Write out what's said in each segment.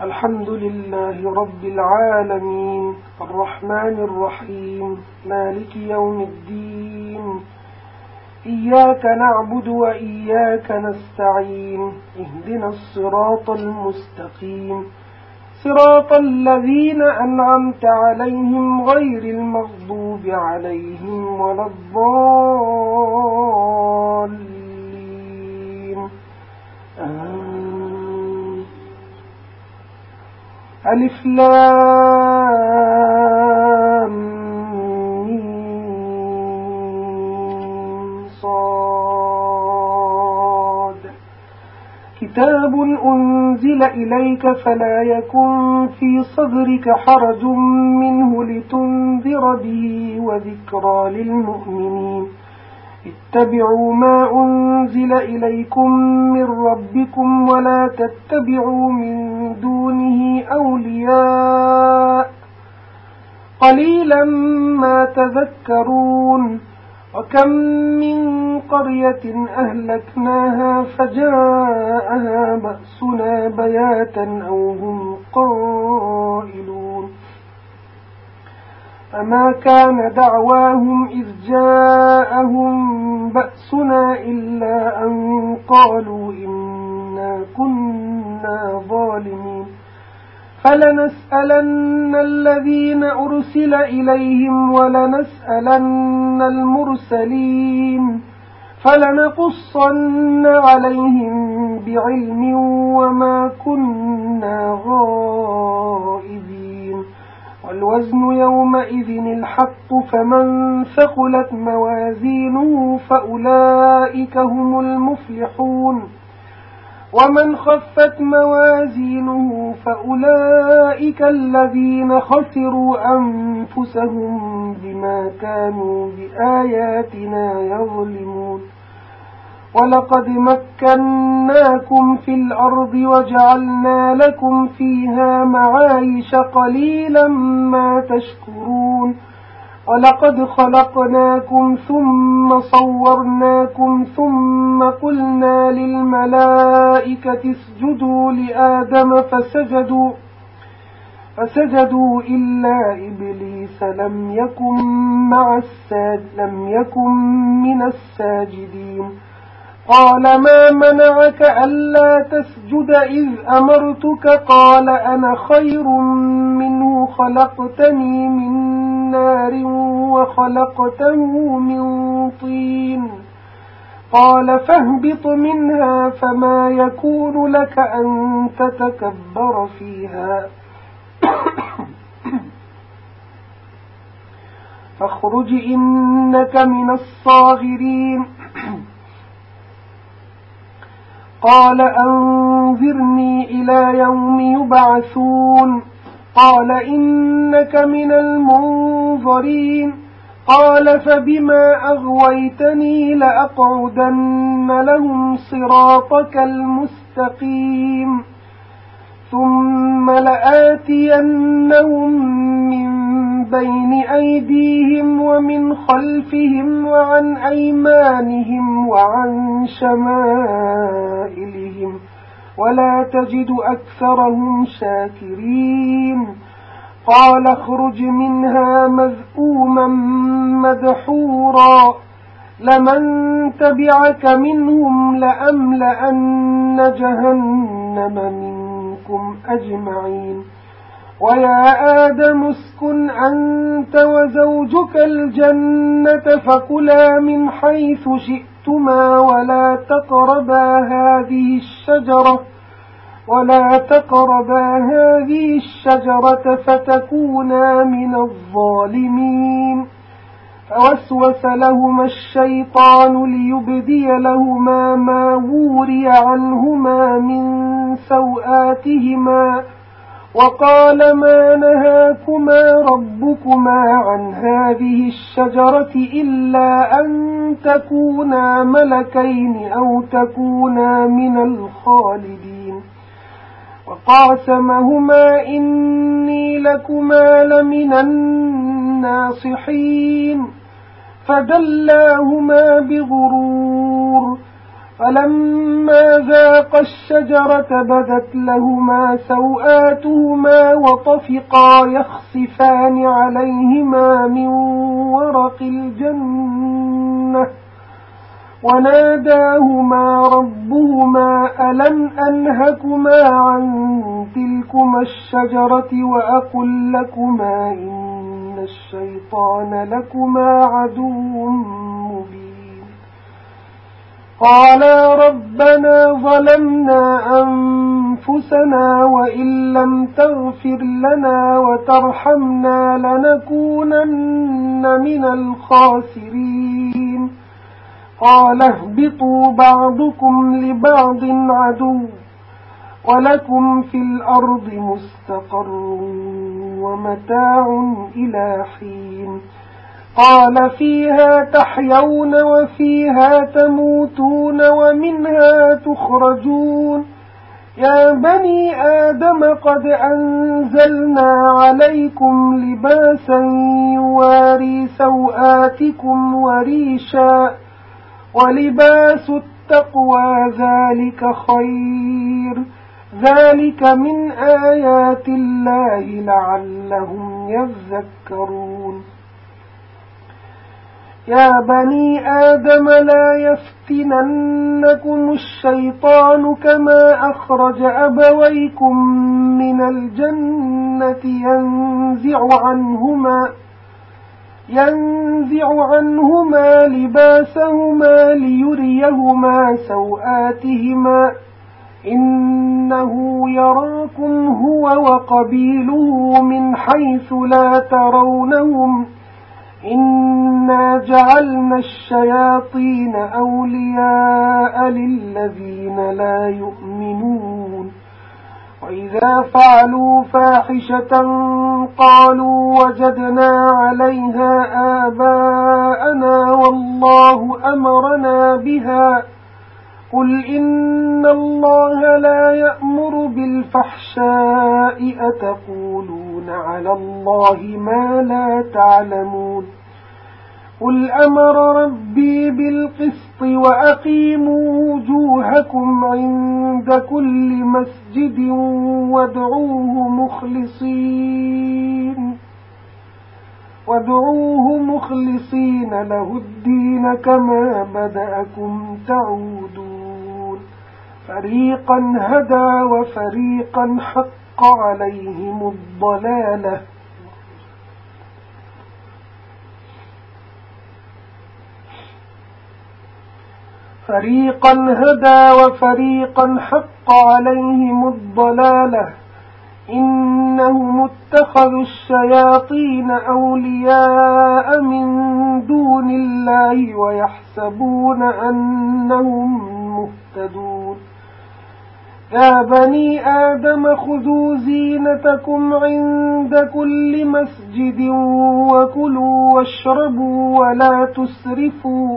الحمد لله رب العالمين الرحمن الرحيم مالك يوم الدين إياك نعبد وإياك نستعين اهدنا الصراط المستقيم صراط الذين أنعمت عليهم غير المغضوب عليهم ولا الضالين آمين. ألف لام ميم صاد كتاب أنزل إليك فلا يكن في صدرك حرج منه لتنذر به وذكرى للمؤمنين اتبعوا ما أنزل إليكم من ربكم ولا تتبعوا من دونه أولياء قليلا ما تذكرون وكم من قرية أهلكناها فجاءها بأسنا بياتا أو هم قائلون فما كان دعواهم إذ جاءهم بأسنا إلا أن قالوا إنا كنا ظالمين فلنسألن الذين أرسل إليهم ولنسألن المرسلين فلنقصن عليهم بعلم وما كنا غائبين والوزن يومئذ الحق فمن ثقلت موازينه فأولئك هم المفلحون ومن خفت موازينه فأولئك الذين خسروا أنفسهم بما كانوا بآياتنا يظلمون ولقد مكناكم في الأرض وجعلنا لكم فيها معايش قليلا ما تشكرون ولقد خلقناكم ثم صورناكم ثم قلنا للملائكة اسجدوا لآدم فسجدوا إلا إبليس لم يكن من الساجدين قال ما منعك ألا تسجد إذ أمرتك قال أنا خير منه خلقتني من نار وخلقته من طين قال فاهبط منها فما يكون لك أن تتكبر فيها فاخرج إنك من الصاغرين قال أنذرني إلى يوم يبعثون قال إنك من المنظرين قال فبما أغويتني لأقعدن لهم صراطك المستقيم ثم لآتينهم من بين أيديهم ومن خلفهم وعن أيمانهم وعن شمائلهم ولا تجد أكثرهم شاكرين قال اخرج منها مذءوما مدحورا لمن تبعك منهم لأملأن جهنم منكم أجمعين ويا آدم اسكن أنت وزوجك الجنة فكلا من حيث شئتما ولا تقربا هذه الشجرة فتكونا من الظالمين فوسوس لهما الشيطان ليبدي لهما ما وري عنهما من سوآتهما وقال ما نهاكما ربكما عن هذه الشجرة إلا أن تكونا ملكين أو تكونا من الخالدين وقاسمهما إني لكما لمن الناصحين فدلاهما بغرور فلما ذاقا الشجرة بدت لهما سوآتهما وطفقا يخصفان عليهما من ورق الجنة وناداهما ربهما ألم أنهكما عن تلكما الشجرة وأقل لكما إن الشيطان لكما عدو مبين قالا ربنا ظلمنا أنفسنا وإن لم تغفر لنا وترحمنا لنكونن من الخاسرين قال اهبطوا بعضكم لبعض عدو ولكم في الأرض مستقر ومتاع إلى حين قال فيها تحيون وفيها تموتون ومنها تخرجون يا بني آدم قد أنزلنا عليكم لباسا يواري سوآتكم وريشا ولباس التقوى ذلك خير ذلك من آيات الله لعلهم يذكرون يا بني آدم لا يفتننكم الشيطان كما أخرج أبويكم من الجنة ينزع عنهما لباسهما ليريهما سوآتهما إنه يراكم هو وقبيله من حيث لا ترونهم إنا جعلنا الشياطين أولياء للذين لا يؤمنون وإذا فعلوا فاحشة قالوا وجدنا عليها آباءنا والله أمرنا بها قل إن الله لا يأمر بالفحشاء أتقولون على الله ما لا تعلمون قل أمر ربي بالقسط وأقيموا وجوهكم عند كل مسجد وادعوه مخلصين له الدين كما بدأكم تعودون فريقا هدى وفريقا حق عليهم الضلالة إنهم اتخذوا الشياطين أولياء من دون الله ويحسبون أنهم مهتدون يا بني آدم خذوا زينتكم عند كل مسجد وكلوا واشربوا ولا تسرفوا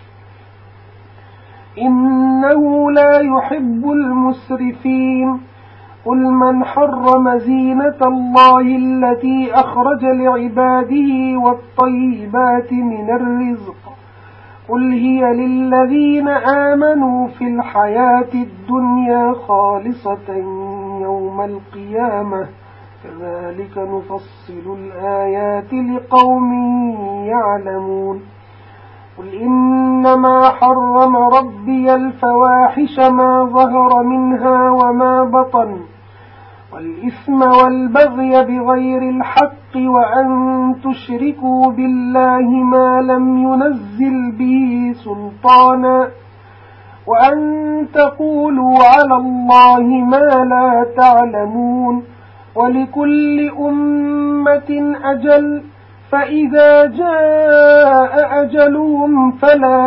إنه لا يحب المسرفين قل من حرم زينة الله التي أخرج لعباده والطيبات من الرزق قل هي للذين آمنوا في الحياة الدنيا خالصة يوم القيامة كذلك نفصل الآيات لقوم يعلمون قل إنما حرم ربي الفواحش ما ظهر منها وما بطن والإثم والبغي بغير الحق وأن تشركوا بالله ما لم ينزل به سلطانا وأن تقولوا على الله ما لا تعلمون ولكل أمة أجل فإذا جاء أجلهم فلا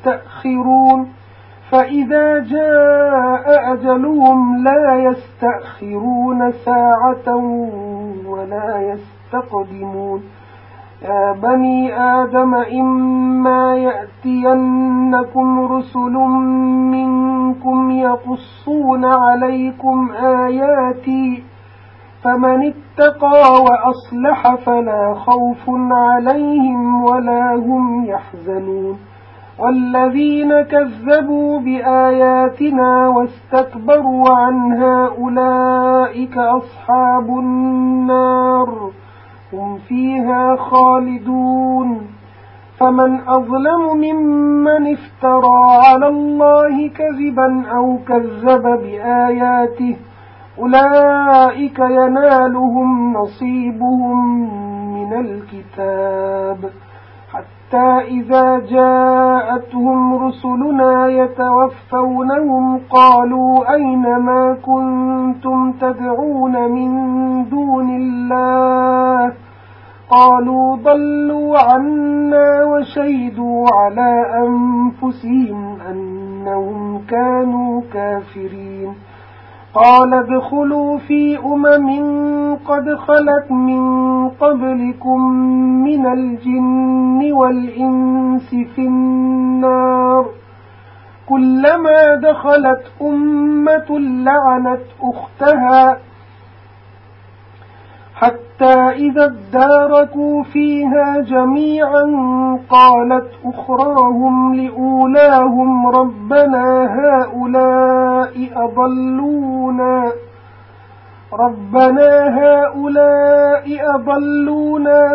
يستأخرون ساعة ولا يستقدمون يا بني آدم إما يأتينكم رسل منكم يقصون عليكم آياتي فمن اتقى وأصلح فلا خوف عليهم ولا هم يحزنون والذين كذبوا بآياتنا واستكبروا عنها أولئك أصحاب النار هم فيها خالدون فمن أظلم ممن افترى على الله كذبا أو كذب بآياته أولئك ينالهم نصيبهم من الكتاب حتى إذا جاءتهم رسلنا يتوفونهم قالوا أين ما كنتم تدعون من دون الله قالوا ضلوا عنا وشهدوا على أنفسهم أنهم كانوا كافرين قال ادخلوا في قد خلت من قبلكم من الجن والإنس في النار كلما دخلت أمة لعنت أختها حتى إذا اداركوا فيها جميعا قالت أخراهم لأولاهم ربنا هؤلاء أضلونا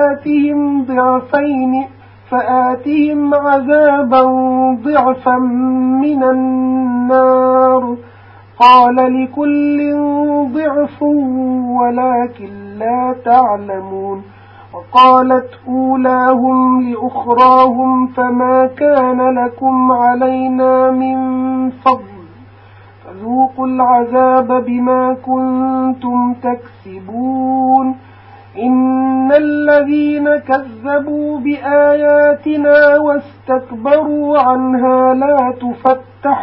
فآتهم عذابا ضعفا من النار قال لكل ضعف ولكن لا تعلمون وقالت أولاهم لأخراهم فما كان لكم علينا من فضل فذوقوا العذاب بما كنتم تكسبون إن الذين كذبوا بآياتنا واستكبروا عنها لا تفتح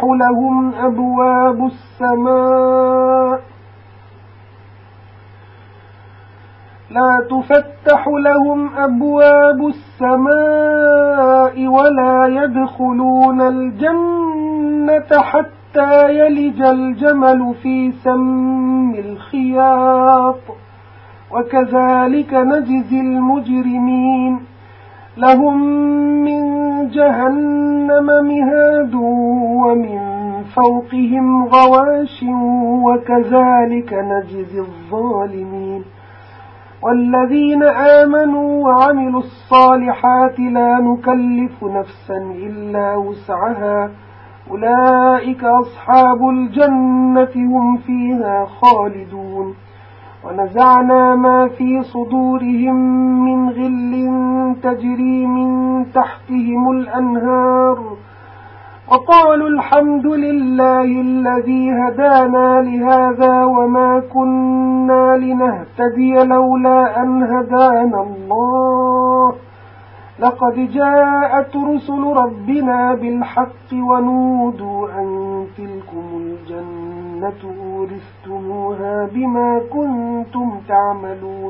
لهم أبواب السماء ولا يدخلون الجنة حتى يلج الجمل في سم الخياط وكذلك نجزي المجرمين لهم من جهنم مهاد ومن فوقهم غواش وكذلك نجزي الظالمين والذين آمنوا وعملوا الصالحات لا نكلف نفسا إلا وسعها أولئك أصحاب الجنة هم فيها خالدون ونزعنا ما في صدورهم من غل تجري من تحتهم الأنهار وقالوا الحمد لله الذي هدانا لهذا وما كنا لنهتدي لولا أن هدانا الله لقد جاءت رسل ربنا بالحق ونودوا أن تلكم الجنة أورثتموها بما كنتم تعملون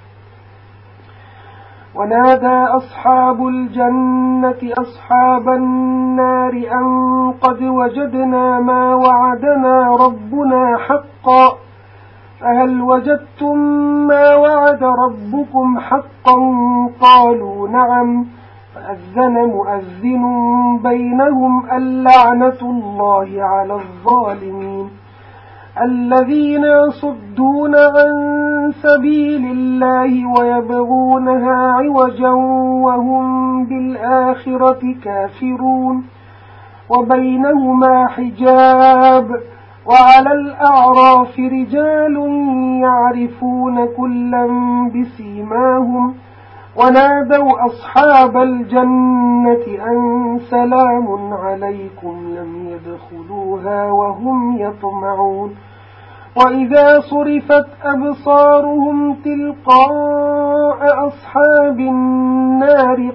ونادى أصحاب الجنة أصحاب النار أن قد وجدنا ما وعدنا ربنا حقا فهل وجدتم ما وعد ربكم حقا قالوا نعم فأذن مؤذن بينهم اللعنة الله على الظالمين الذين يصدون عن سبيل الله ويبغونها عوجا وهم بالآخرة كافرون وبينهما حجاب وعلى الأعراف رجال يعرفون كلا بسيماهم ونادوا أصحاب الجنة أن سلام عليكم لم يدخلوها وهم يطمعون وإذا صرفت أبصارهم تلقاء أصحاب النار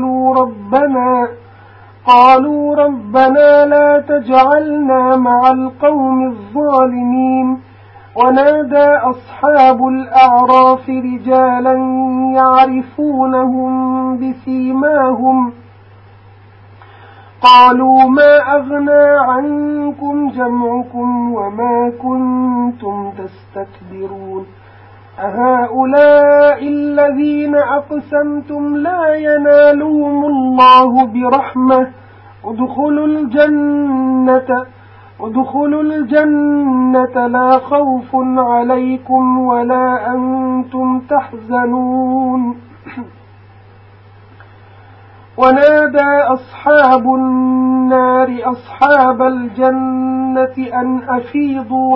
قالوا ربنا لا تجعلنا مع القوم الظالمين ونادى أصحاب الأعراف رجالا يعرفونهم بسيماهم قالوا ما أغنى عنكم جمعكم وما كنتم تستكبرون أهؤلاء الذين أقسمتم لا ينالهم الله برحمة ادخلوا الجنة لا خوف عليكم ولا أنتم تحزنون ونادى أصحاب النار أصحاب الجنة أن أفيضوا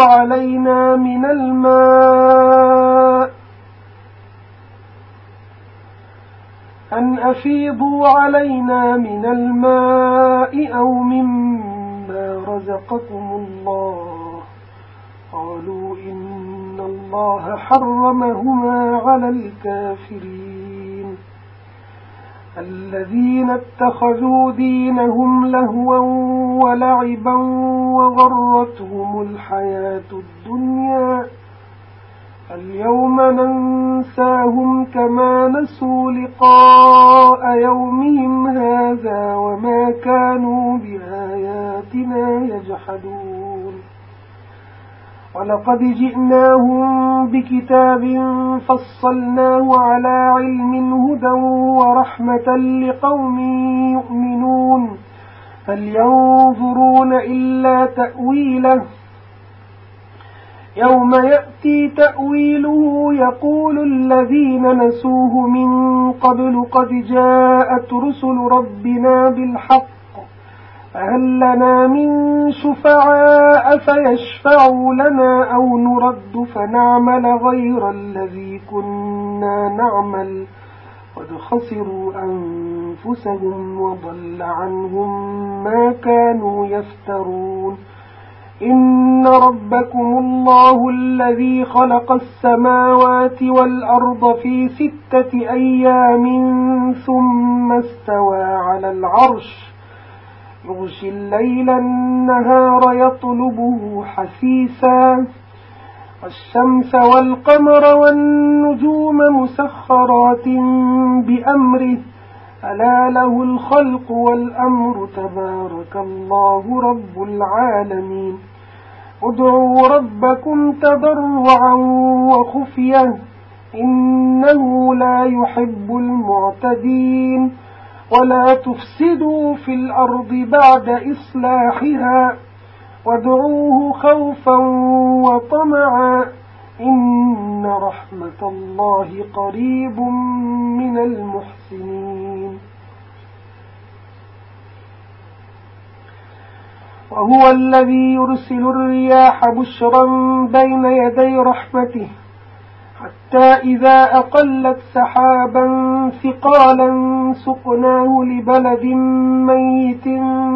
علينا من الماء أو مما رزقكم الله قالوا إن الله حرمهما على الكافرين الذين اتخذوا دينهم لهوا ولعبا وغرتهم الحياة الدنيا اليوم ننساهم كما نسوا لقاء يومهم هذا وما كانوا بآياتنا يجحدون ولقد جئناهم بكتاب فصلناه على علم هدى ورحمة لقوم يؤمنون هل ينظرون إلا تأويله يوم يأتي تأويله يقول الذين نسوه من قبل قد جاءت رسل ربنا بالحق فهل لنا من شفعاء فيشفعوا لنا أو نرد فنعمل غير الذي كنا نعمل قد خسروا أنفسهم وضل عنهم ما كانوا يفترون إن ربكم الله الذي خلق السماوات والأرض في 6 أيام ثم استوى على العرش يغشي الليل النهار يطلبه حثيثا والشمس والقمر والنجوم مسخرات بأمره ألا له الخلق والأمر تبارك الله رب العالمين ادعوا ربكم تضرعا وخفية إنه لا يحب المعتدين ولا تفسدوا في الأرض بعد إصلاحها وادعوه خوفا وطمعا إن رحمة الله قريب من المحسنين وهو الذي يرسل الرياح بشرا بين يدي رحمته حتى إذا أقلت سحابا ثقالا سقناه لبلد ميت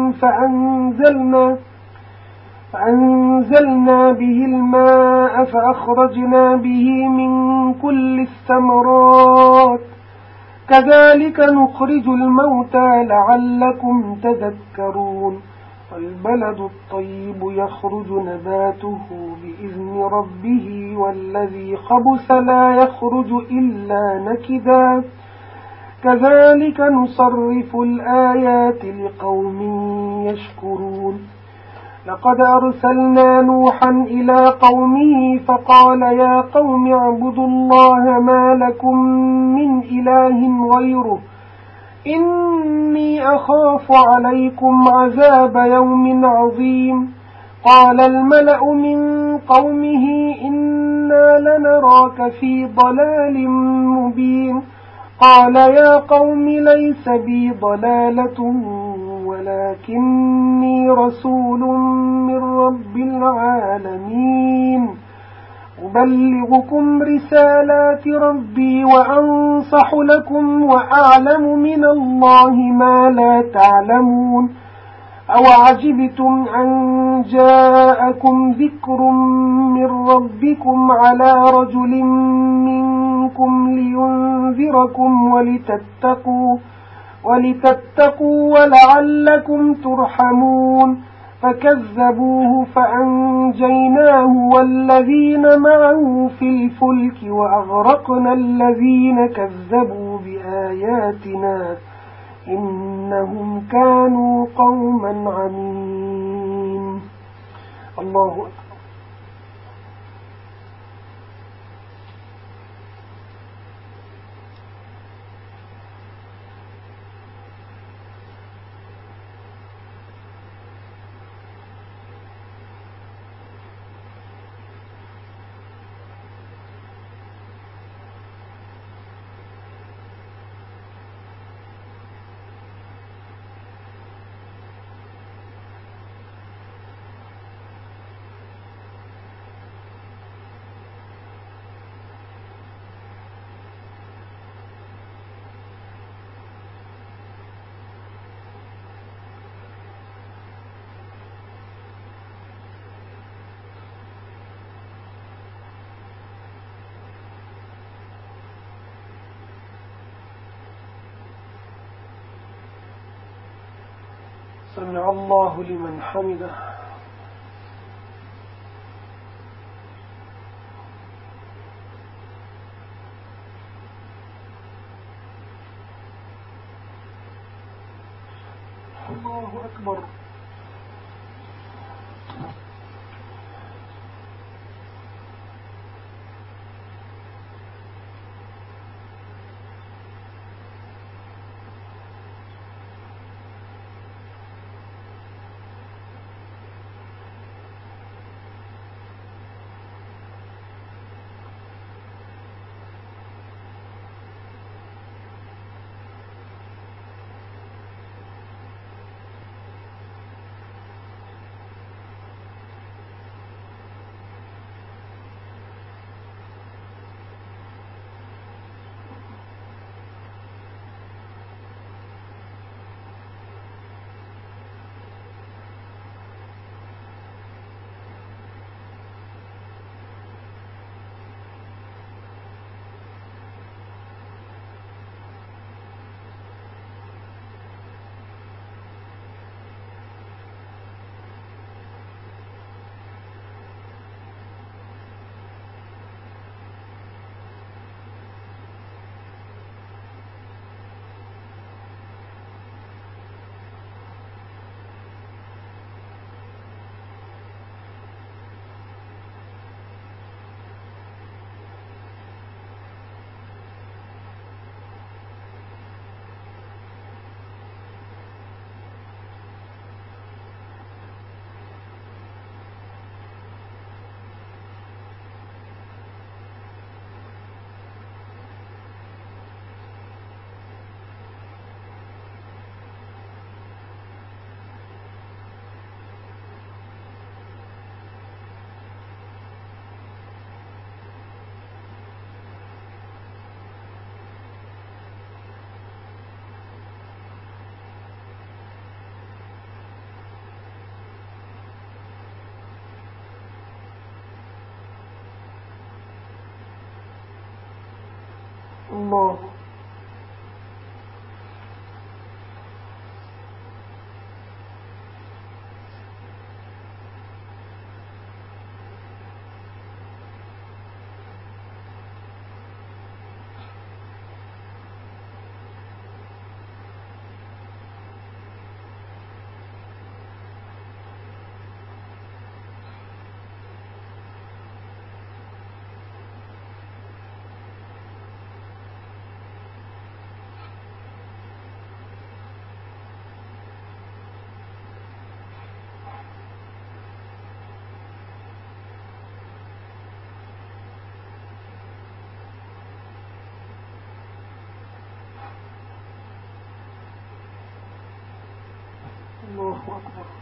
فأنزلنا به الماء فأخرجنا به من كل الثمرات كذلك نخرج الموتى لعلكم تذكرون والبلد الطيب يخرج نباته بإذن ربه والذي خبث لا يخرج إلا نكدا كذلك نصرف الآيات لقوم يشكرون لقد أرسلنا نوحا إلى قومه فقال يا قوم اعبدوا الله ما لكم من إله غيره إني أخاف عليكم عذاب يوم عظيم قال الملأ من قومه إنا لنراك في ضلال مبين قال يا قوم ليس بي ضلالة ولكني رسول من رب العالمين أبلغكم رسالات ربي وأنصح لكم وأعلم من الله ما لا تعلمون أوعجبتم أن جاءكم ذكر من ربكم على رجل منكم لينذركم ولتتقوا ولعلكم ترحمون فكذبوه فأنجيناه والذين معه في الفلك وأغرقنا الذين كذبوا بآياتنا إنهم كانوا قوما عمين. الله أكبر. سمع الله لمن حمده. الله أكبر. الله. الله أكبر.